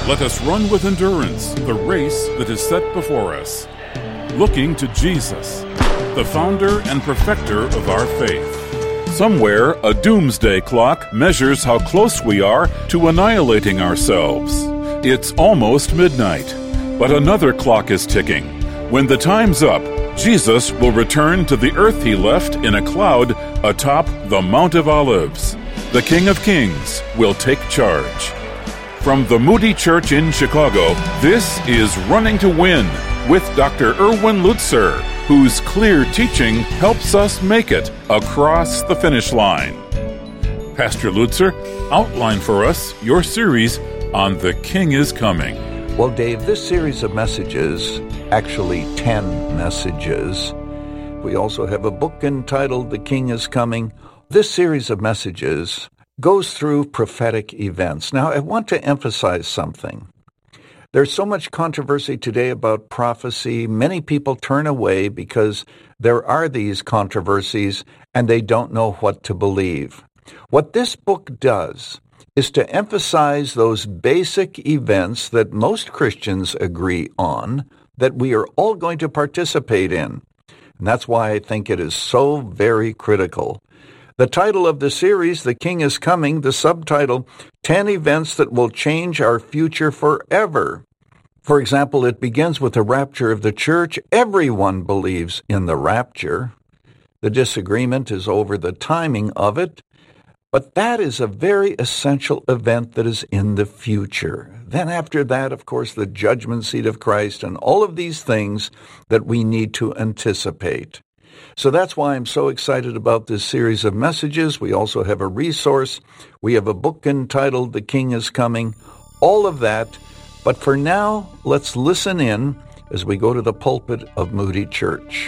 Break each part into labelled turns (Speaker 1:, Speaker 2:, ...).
Speaker 1: Let us run with endurance the race that is set before us, looking to Jesus, the founder and perfecter of our faith. Somewhere, a doomsday clock measures how close we are to annihilating ourselves. It's almost midnight, but another clock is ticking. When the time's up, Jesus will return to the earth he left in a cloud atop the Mount of Olives. The King of Kings will take charge. From the Moody Church in Chicago, this is Running to Win with Dr. Erwin Lutzer, whose clear teaching helps us make it across the finish line. Pastor Lutzer, outline for us your series on The King is Coming.
Speaker 2: Well, Dave, this series of messages, actually 10 messages, we also have a book entitled The King is Coming. This series of messages goes through prophetic events. Now, I want to emphasize something. There's so much controversy today about prophecy. Many people turn away because there are these controversies and they don't know what to believe. What this book does is to emphasize those basic events that most Christians agree on, that we are all going to participate in. And that's why I think it is so very critical. The title of the series, The King is Coming, the subtitle, 10 Events That Will Change Our Future Forever. For example, it begins with the rapture of the church. Everyone believes in the rapture. The disagreement is over the timing of it, but that is a very essential event that is in the future. Then after that, of course, the judgment seat of Christ and all of these things that we need to anticipate. So that's why I'm so excited about this series of messages. We also have a resource. We have a book entitled The King is Coming. All of that. But for now, let's listen in as we go to the pulpit of Moody Church.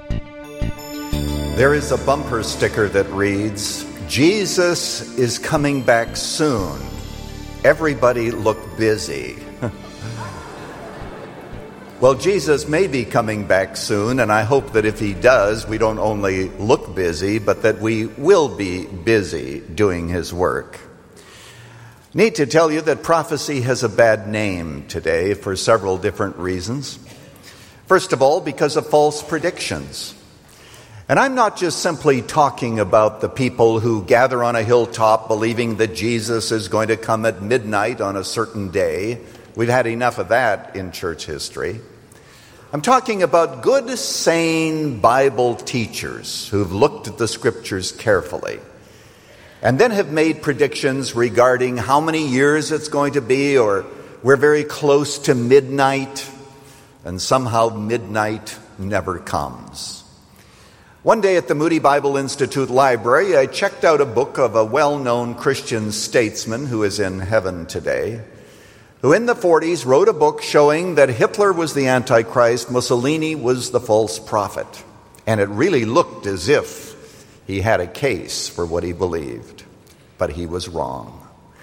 Speaker 3: There is a bumper sticker that reads, "Jesus is coming back soon. Everybody look busy." Well, Jesus may be coming back soon, and I hope that if he does, we don't only look busy, but that we will be busy doing his work. Need to tell you that prophecy has a bad name today for several different reasons. First of all, because of false predictions. And I'm not just simply talking about the people who gather on a hilltop believing that Jesus is going to come at midnight on a certain day. We've had enough of that in church history. I'm talking about good, sane Bible teachers who've looked at the scriptures carefully and then have made predictions regarding how many years it's going to be, or we're very close to midnight, and somehow midnight never comes. One day at the Moody Bible Institute Library, I checked out a book of a well-known Christian statesman who is in heaven today, who in the 40s wrote a book showing that Hitler was the Antichrist, Mussolini was the false prophet. And it really looked as if he had a case for what he believed. But he was wrong.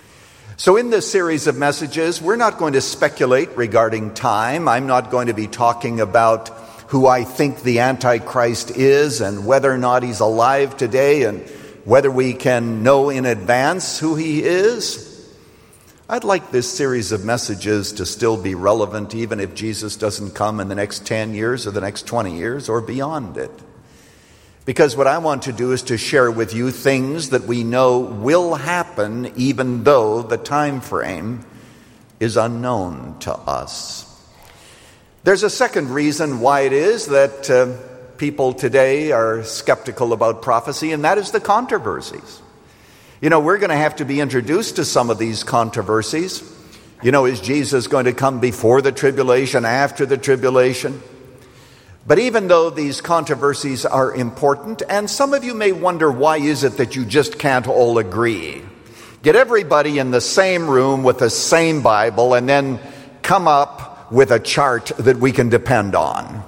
Speaker 3: So in this series of messages, we're not going to speculate regarding time. I'm not going to be talking about who I think the Antichrist is and whether or not he's alive today and whether we can know in advance who he is. I'd like this series of messages to still be relevant even if Jesus doesn't come in the next 10 years or the next 20 years or beyond it. Because what I want to do is to share with you things that we know will happen even though the time frame is unknown to us. There's a second reason why it is that people today are skeptical about prophecy, and that is the controversies. You know, we're going to have to be introduced to some of these controversies. You know, is Jesus going to come before the tribulation, after the tribulation? But even though these controversies are important, and some of you may wonder, why is it that you just can't all agree? Get everybody in the same room with the same Bible and then come up with a chart that we can depend on.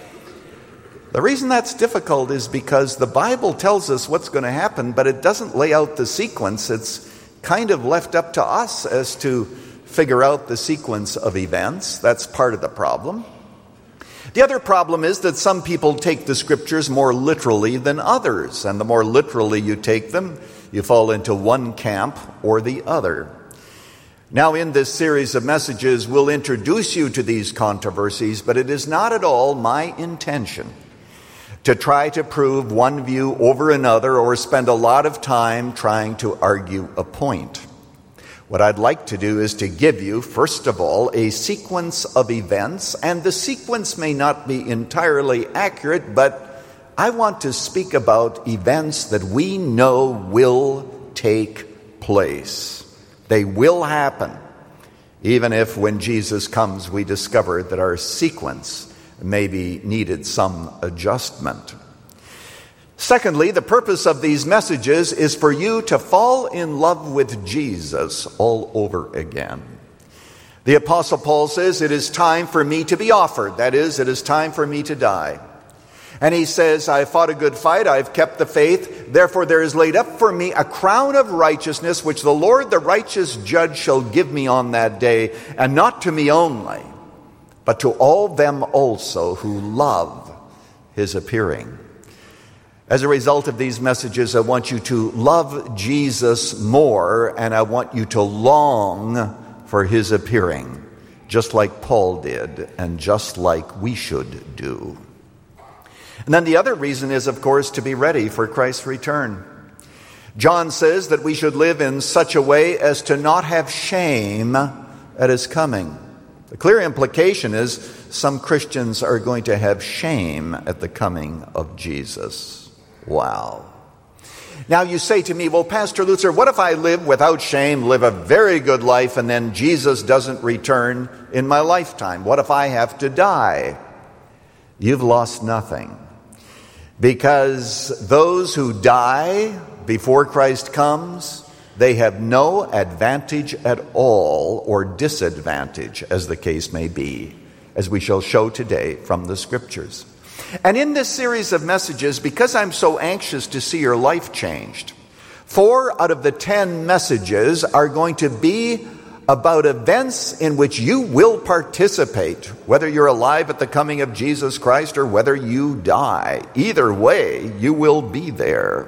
Speaker 3: The reason that's difficult is because the Bible tells us what's going to happen, but it doesn't lay out the sequence. It's kind of left up to us as to figure out the sequence of events. That's part of the problem. The other problem is that some people take the scriptures more literally than others, and the more literally you take them, you fall into one camp or the other. Now, in this series of messages, we'll introduce you to these controversies, but it is not at all my intention to try to prove one view over another or spend a lot of time trying to argue a point. What I'd like to do is to give you, first of all, a sequence of events, and the sequence may not be entirely accurate, but I want to speak about events that we know will take place. They will happen, even if when Jesus comes we discover that our sequence maybe needed some adjustment. Secondly, the purpose of these messages is for you to fall in love with Jesus all over again. The Apostle Paul says, "It is time for me to be offered." That is, it is time for me to die. And he says, "I fought a good fight, I've kept the faith. Therefore there is laid up for me a crown of righteousness, which the Lord, the righteous judge, shall give me on that day, and not to me only, but to all them also who love his appearing." As a result of these messages, I want you to love Jesus more, and I want you to long for his appearing, just like Paul did, and just like we should do. And then the other reason is, of course, to be ready for Christ's return. John says that we should live in such a way as to not have shame at his coming. The clear implication is some Christians are going to have shame at the coming of Jesus. Wow. Now you say to me, "Well, Pastor Lutzer, what if I live without shame, live a very good life, and then Jesus doesn't return in my lifetime? What if I have to die?" You've lost nothing. Because those who die before Christ comes, they have no advantage at all, or disadvantage, as the case may be, as we shall show today from the Scriptures. And in this series of messages, because I'm so anxious to see your life changed, 4 out of the 10 messages are going to be about events in which you will participate, whether you're alive at the coming of Jesus Christ or whether you die. Either way, you will be there.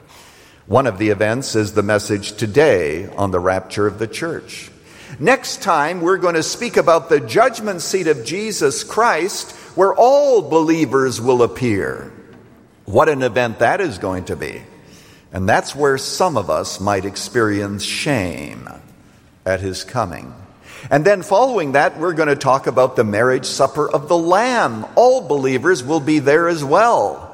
Speaker 3: One of the events is the message today on the rapture of the church. Next time, we're going to speak about the judgment seat of Jesus Christ, where all believers will appear. What an event that is going to be. And that's where some of us might experience shame at his coming. And then following that, we're going to talk about the marriage supper of the Lamb. All believers will be there as well.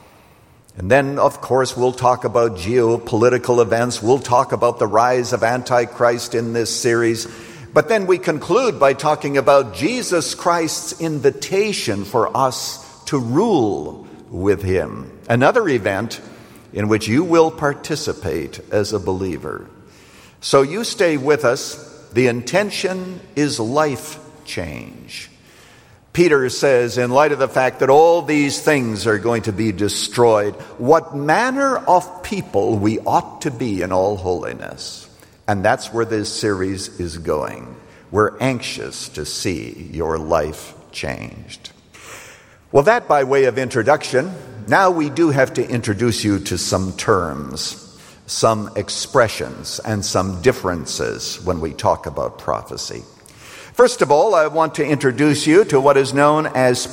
Speaker 3: And then, of course, we'll talk about geopolitical events. We'll talk about the rise of Antichrist in this series. But then we conclude by talking about Jesus Christ's invitation for us to rule with him. Another event in which you will participate as a believer. So you stay with us. The intention is life change. Peter says, in light of the fact that all these things are going to be destroyed, what manner of people we ought to be in all holiness. And that's where this series is going. We're anxious to see your life changed. Well, that by way of introduction. Now we do have to introduce you to some terms, some expressions, and some differences when we talk about prophecy. First of all, I want to introduce you to what is known as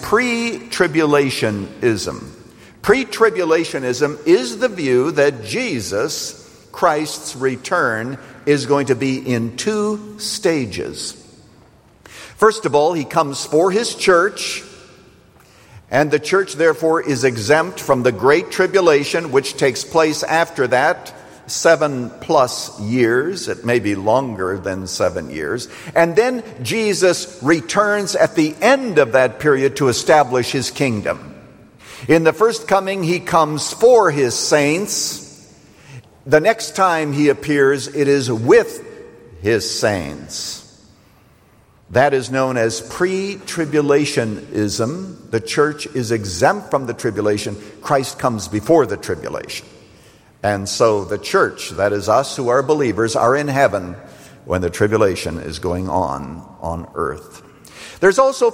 Speaker 3: pre-tribulationism. Pre-tribulationism is the view that Jesus, Christ's return, is going to be in 2 stages. First of all, he comes for his church, and the church therefore is exempt from the Great Tribulation, which takes place after that, 7+ years. It may be longer than 7 years. And then Jesus returns at the end of that period to establish his kingdom. In the first coming, he comes for his saints. The next time he appears, it is with his saints. That is known as pre-tribulationism. The church is exempt from the tribulation. Christ comes before the tribulation. And so the church, that is us who are believers, are in heaven when the tribulation is going on earth. There's also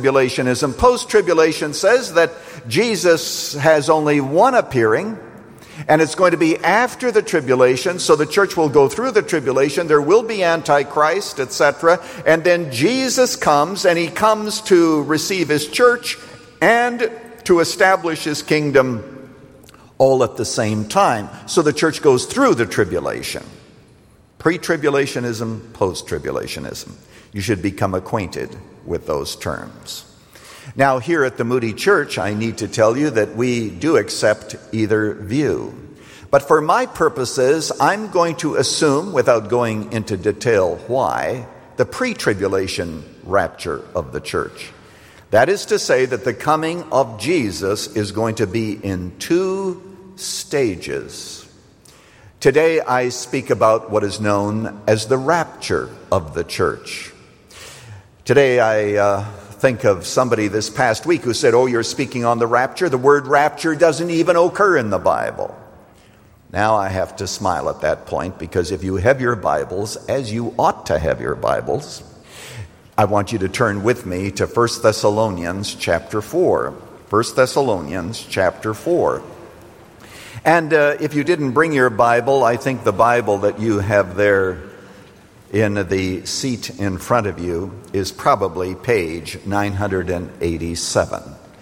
Speaker 3: post-tribulationism. Post-tribulation says that Jesus has only one appearing, And it's going to be after the tribulation, so the church will go through the tribulation. There will be Antichrist, etc. And then Jesus comes, and he comes to receive his church and to establish his kingdom all at the same time. So the church goes through the tribulation. Pre-tribulationism, post-tribulationism. You should become acquainted with those terms. Now, here at the Moody Church, I need to tell you that we do accept either view. But for my purposes, I'm going to assume, without going into detail why, the pre-tribulation rapture of the church. That is to say that the coming of Jesus is going to be in 2 stages. Today, I speak about what is known as the rapture of the church. Today, I think of somebody this past week who said, "Oh, you're speaking on the rapture. The word rapture doesn't even occur in the Bible." Now I have to smile at that point, because if you have your Bibles, as you ought to have your Bibles, I want you to turn with me to 1 Thessalonians chapter 4. 1 Thessalonians chapter 4. And if you didn't bring your Bible, I think the Bible that you have there in the seat in front of you is probably page 987.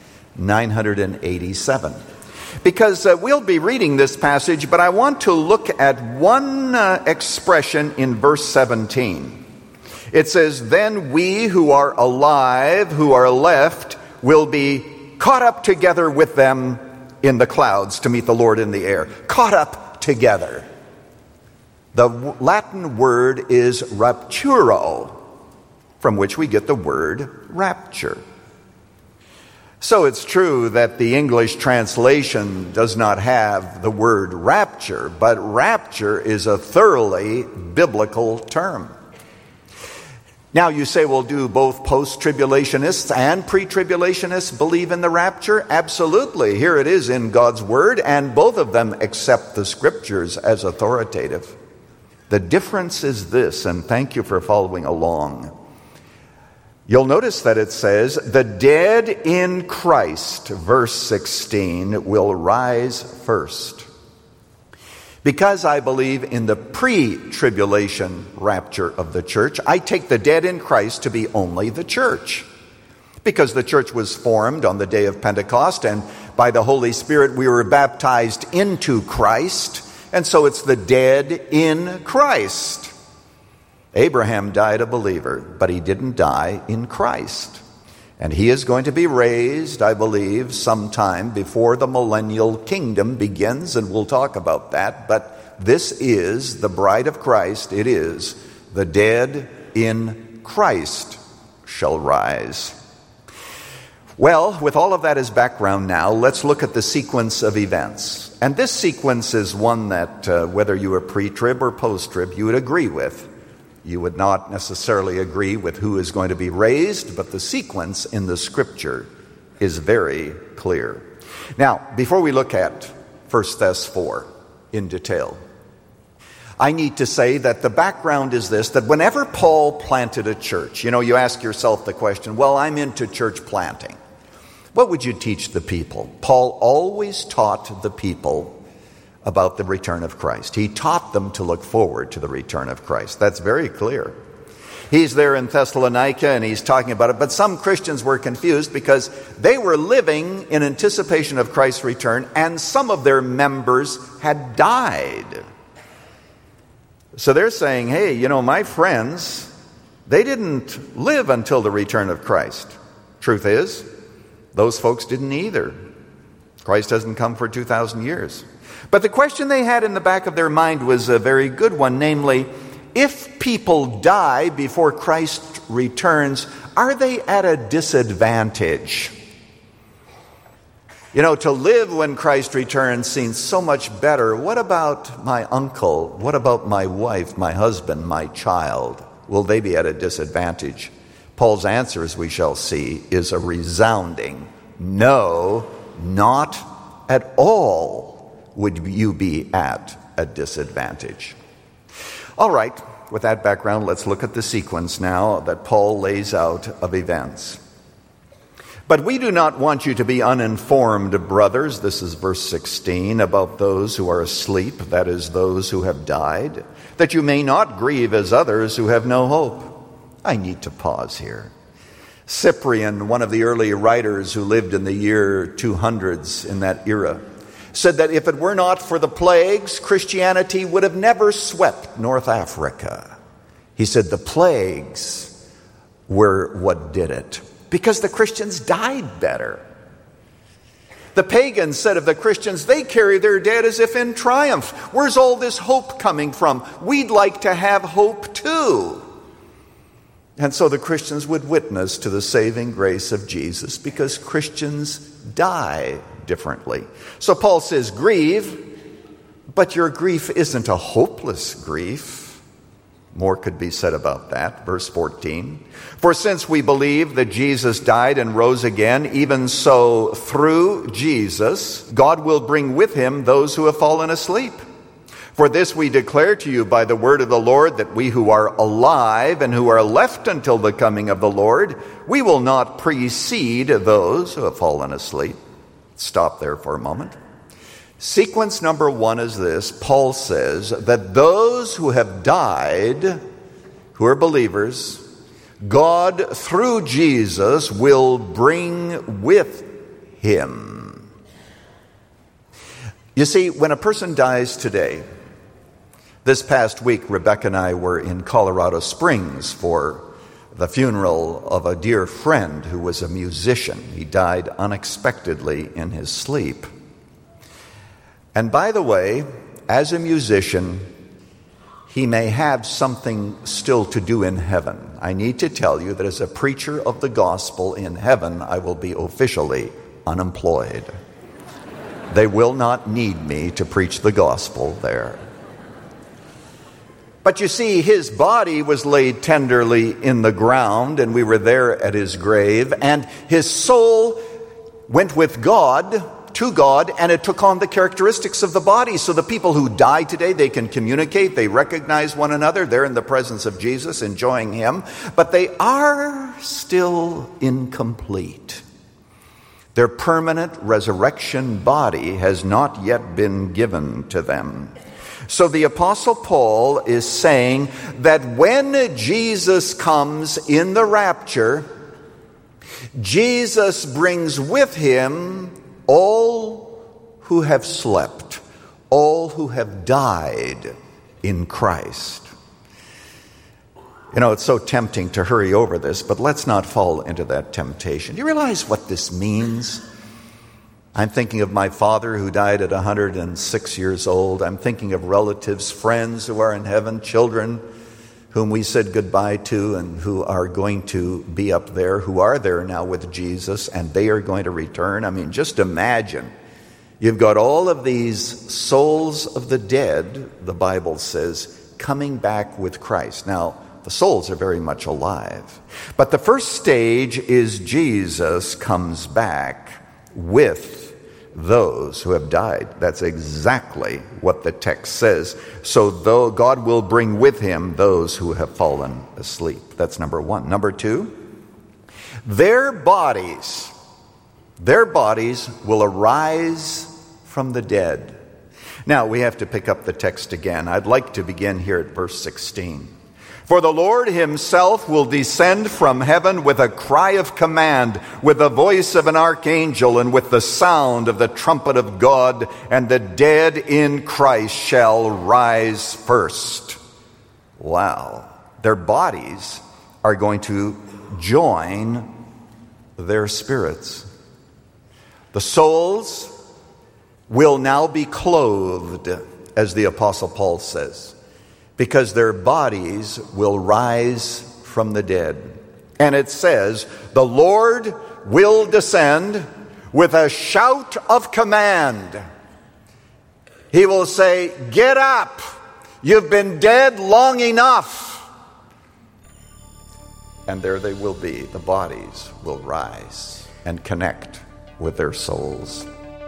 Speaker 3: 987. Because we'll be reading this passage, but I want to look at one expression in verse 17. It says, "Then we who are alive, who are left, will be caught up together with them in the clouds to meet the Lord in the air." Caught up together. The Latin word is rapturo, from which we get the word rapture. So it's true that the English translation does not have the word rapture, but rapture is a thoroughly biblical term. Now you say, well, do both post-tribulationists and pre-tribulationists believe in the rapture? Absolutely. Here it is in God's Word, and both of them accept the Scriptures as authoritative. The difference is this, and thank you for following along. You'll notice that it says, "The dead in Christ," verse 16, "will rise first." Because I believe in the pre-tribulation rapture of the church, I take the dead in Christ to be only the church. Because the church was formed on the day of Pentecost, and by the Holy Spirit we were baptized into Christ, and so it's the dead in Christ. Abraham died a believer, but he didn't die in Christ. And he is going to be raised, I believe, sometime before the millennial kingdom begins, and we'll talk about that. But this is the bride of Christ. It is the dead in Christ shall rise. Well, with all of that as background now, let's look at the sequence of events. And this sequence is one that, whether you are pre-trib or post-trib, you would agree with. You would not necessarily agree with who is going to be raised, but the sequence in the Scripture is very clear. Now, before we look at 1 Thess 4 in detail, I need to say that the background is this, that whenever Paul planted a church, you ask yourself the question, well, I'm into church planting. What would you teach the people? Paul always taught the people about the return of Christ. He taught them to look forward to the return of Christ. That's very clear. He's there in Thessalonica and he's talking about it, but some Christians were confused because they were living in anticipation of Christ's return, and some of their members had died. So they're saying, hey, my friends, they didn't live until the return of Christ. Truth is, those folks didn't either. Christ hasn't come for 2,000 years. But the question they had in the back of their mind was a very good one, namely, if people die before Christ returns, are they at a disadvantage? To live when Christ returns seems so much better. What about my uncle? What about my wife, my husband, my child? Will they be at a disadvantage? Paul's answer, as we shall see, is a resounding no, not at all would you be at a disadvantage. All right, with that background, let's look at the sequence now that Paul lays out of events. But we do not want you to be uninformed, brothers, this is verse 16, about those who are asleep, that is, those who have died, that you may not grieve as others who have no hope. I need to pause here. Cyprian, one of the early writers who lived in the year 200s in that era, said that if it were not for the plagues, Christianity would have never swept North Africa. He said the plagues were what did it, because the Christians died better. The pagans said of the Christians, they carry their dead as if in triumph. Where's all this hope coming from? We'd like to have hope too. And so the Christians would witness to the saving grace of Jesus because Christians die differently. So Paul says, grieve, but your grief isn't a hopeless grief. More could be said about that. Verse 14. For since we believe that Jesus died and rose again, even so through Jesus, God will bring with him those who have fallen asleep. For this we declare to you by the word of the Lord, that we who are alive and who are left until the coming of the Lord, we will not precede those who have fallen asleep. Stop there for a moment. Sequence number one is this. Paul says that those who have died, who are believers, God through Jesus will bring with him. You see, when a person dies today, this past week Rebecca and I were in Colorado Springs for the funeral of a dear friend who was a musician. He died unexpectedly in his sleep. And by the way, as a musician, he may have something still to do in heaven. I need to tell you that as a preacher of the gospel in heaven, I will be officially unemployed. They will not need me to preach the gospel there. But you see, his body was laid tenderly in the ground, and we were there at his grave, and his soul went with God, to God, and it took on the characteristics of the body. So the people who die today, they can communicate, they recognize one another, they're in the presence of Jesus, enjoying him, but they are still incomplete. Their permanent resurrection body has not yet been given to them. So the Apostle Paul is saying that when Jesus comes in the rapture, Jesus brings with him all who have slept, all who have died in Christ. You know, it's so tempting to hurry over this, but let's not fall into that temptation. Do you realize what this means? I'm thinking of my father who died at 106 years old. I'm thinking of relatives, friends who are in heaven, children whom we said goodbye to and who are going to be up there, who are there now with Jesus, and they are going to return. I mean, just imagine. You've got all of these souls of the dead, the Bible says, coming back with Christ. Now, the souls are very much alive. But the first stage is Jesus comes back with those who have died. That's exactly what the text says. So though God will bring with him those who have fallen asleep. That's number one. Number two, their bodies will arise from the dead. Now we have to pick up the text again. I'd like to begin here at verse 16. For the Lord himself will descend from heaven with a cry of command, with the voice of an archangel, and with the sound of the trumpet of God, and the dead in Christ shall rise first. Wow. Their bodies are going to join their spirits. The souls will now be clothed, as the Apostle Paul says, because their bodies will rise from the dead. And it says, the Lord will descend with a shout of command. He will say, get up, you've been dead long enough. And there they will be. The bodies will rise and connect with their souls.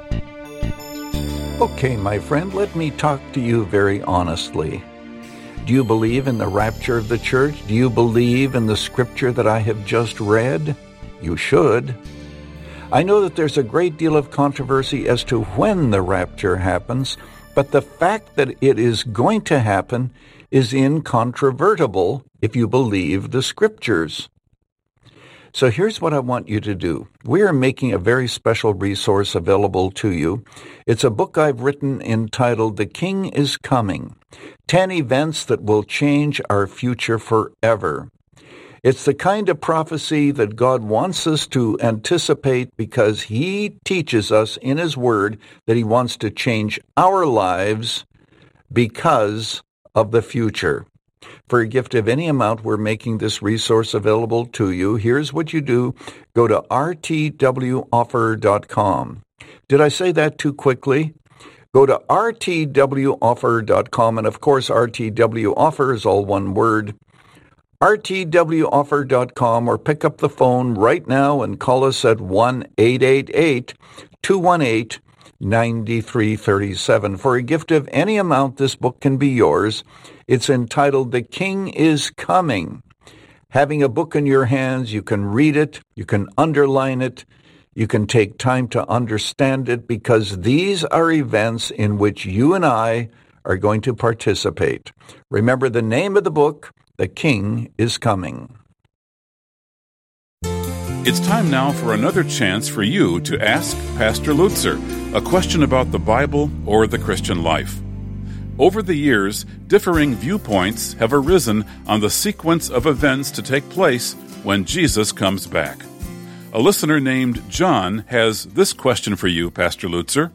Speaker 2: Okay, my friend, let me talk to you very honestly. Do you believe in the rapture of the church? Do you believe in the scripture that I have just read? You should. I know that there's a great deal of controversy as to when the rapture happens, but the fact that it is going to happen is incontrovertible if you believe the Scriptures. So here's what I want you to do. We are making a very special resource available to you. It's a book I've written entitled The King is Coming, 10 Events That Will Change Our Future Forever. It's the kind of prophecy that God wants us to anticipate because He teaches us in His Word that He wants to change our lives because of the future. For a gift of any amount, we're making this resource available to you. Here's what you do. Go to rtwoffer.com. Did I say that too quickly? Go to rtwoffer.com, and of course, RTW Offer is all one word. rtwoffer.com, or pick up the phone right now and call us at 1-888-218-9337. For a gift of any amount, this book can be yours. It's entitled The King is Coming. Having a book in your hands, you can read it, you can underline it, you can take time to understand it, because these are events in which you and I are going to participate. Remember the name of the book, The King is Coming.
Speaker 1: It's time now for another chance for you to ask Pastor Lutzer a question about the Bible or the Christian life. Over the years, differing viewpoints have arisen on the sequence of events to take place when Jesus comes back. A listener named John has this question for you, Pastor Lutzer.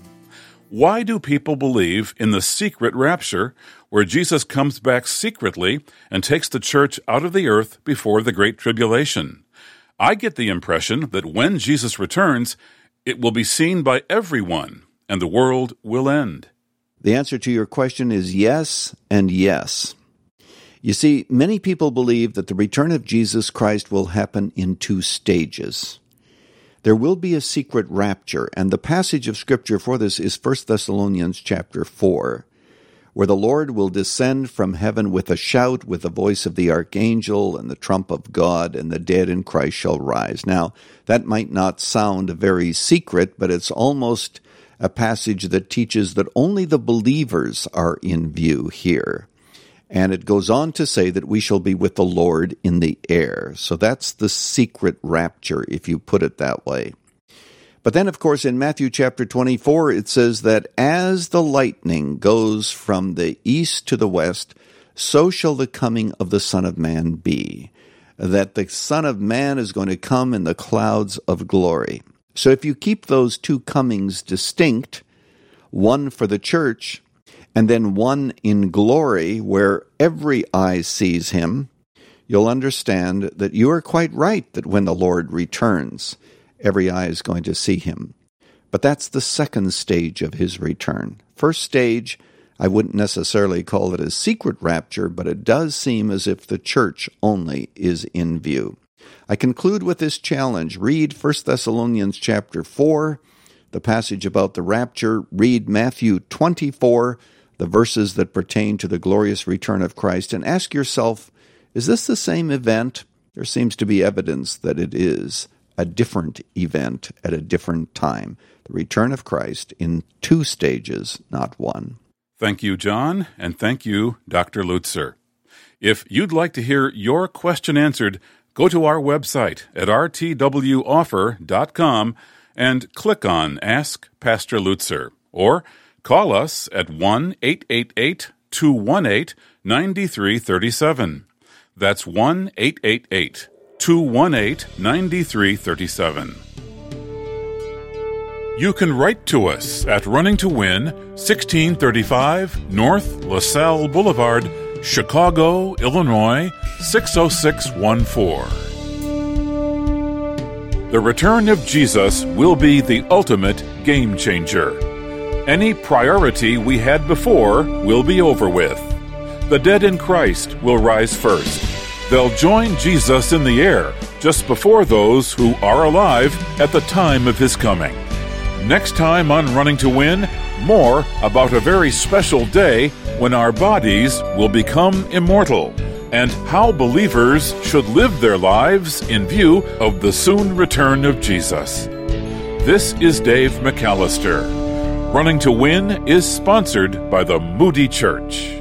Speaker 1: Why do people believe in the secret rapture, where Jesus comes back secretly and takes the church out of the earth before the Great Tribulation? I get the impression that when Jesus returns, it will be seen by everyone, and the world will end.
Speaker 4: The answer to your question is yes and yes. You see, many people believe that the return of Jesus Christ will happen in 2 stages. There will be a secret rapture, and the passage of Scripture for this is 1 Thessalonians chapter 4, where the Lord will descend from heaven with a shout, with the voice of the archangel and the trump of God, and the dead in Christ shall rise. Now, that might not sound very secret, but it's almost a passage that teaches that only the believers are in view here. And it goes on to say that we shall be with the Lord in the air. So that's the secret rapture, if you put it that way. But then, of course, in Matthew chapter 24, it says that as the lightning goes from the east to the west, so shall the coming of the Son of Man be. That the Son of Man is going to come in the clouds of glory. So if you keep those 2 comings distinct, one for the church, and then one in glory where every eye sees him, you'll understand that you are quite right that when the Lord returns, every eye is going to see him. But that's the second stage of his return. First stage, I wouldn't necessarily call it a secret rapture, but it does seem as if the church only is in view. I conclude with this challenge. Read 1 Thessalonians chapter 4, the passage about the rapture. Read Matthew 24, the verses that pertain to the glorious return of Christ, and ask yourself, is this the same event? There seems to be evidence that it is a different event at a different time. The return of Christ in 2 stages, not 1.
Speaker 1: Thank you, John, and thank you, Dr. Lutzer. If you'd like to hear your question answered, go to our website at rtwoffer.com and click on Ask Pastor Lutzer, or call us at 1-888-218-9337. That's 1-888-218-9337. You can write to us at Running to Win, 1635 North LaSalle Boulevard, Chicago, Illinois, 60614. The return of Jesus will be the ultimate game changer. Any priority we had before will be over with. The dead in Christ will rise first. They'll join Jesus in the air just before those who are alive at the time of his coming. Next time on Running to Win, more about a very special day when our bodies will become immortal, and how believers should live their lives in view of the soon return of Jesus. This is Dave McAllister. Running to Win is sponsored by the Moody Church.